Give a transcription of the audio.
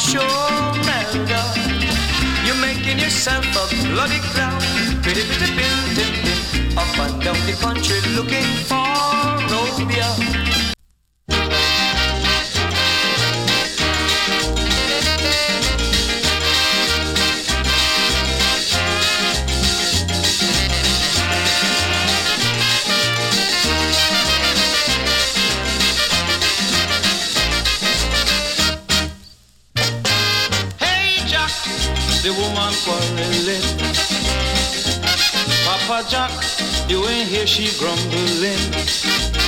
shore, Melda. You're making yourself a bloody clown. Pretty, pretty, pin, pin, pin. Up and down the country looking for Robia. The woman quarreling. Papa Jack, you ain't hear she grumbling.